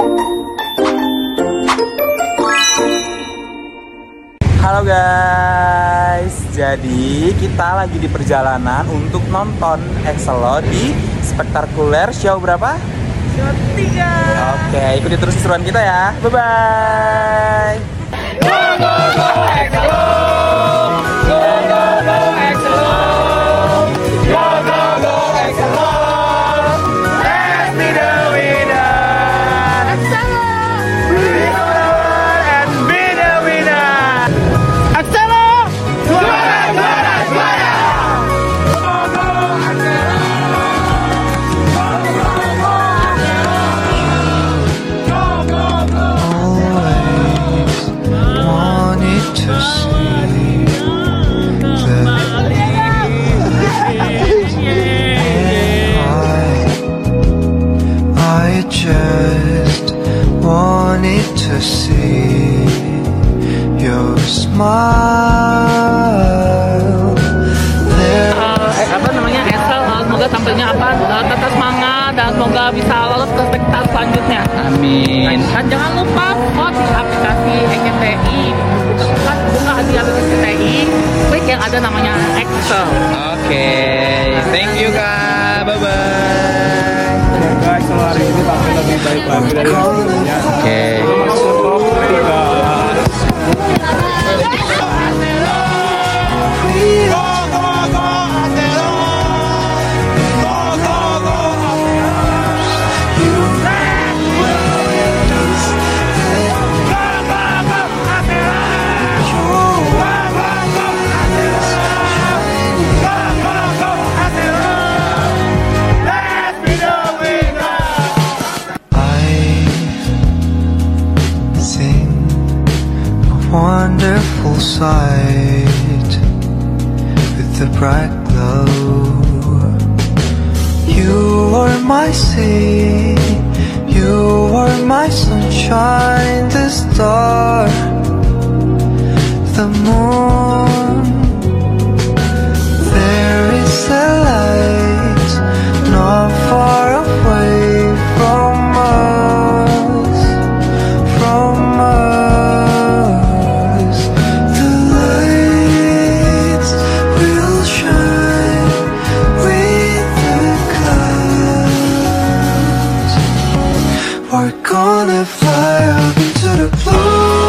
Halo guys, jadi kita lagi di perjalanan untuk nonton EXO di Spektakuler Show berapa? Show 3. Oke, ikuti terus keseruan kita ya. Bye-bye. Go, go, go, EXO! Go, go, go, EXO! Go, go, go, EXO! Let's be the winner! EXO! Be the winner and be the winner! EXO! Juara, juara, juara! Go, go, EXO! Go, go, go! Wanted to see I just wanted to see your smile. Apa namanya EXO, semoga tampilnya tetap semangat dan semoga bisa lolos ke spektakuler selanjutnya. Amin. Dan jangan lupa vote di aplikasi EKTI, buka di aplikasi EKTI, klik yang ada namanya EXO. Oke, thank you kak. Bye bye. Guys, kalau hari ini tampil lebih baik lagi dari sebelumnya. Oke. Untuk tiga. Wonderful sight with the bright glow. You are my sea, you are my sunshine, the star, the moon. There is a light not far away from us, from us. We're gonna fly up into the blue.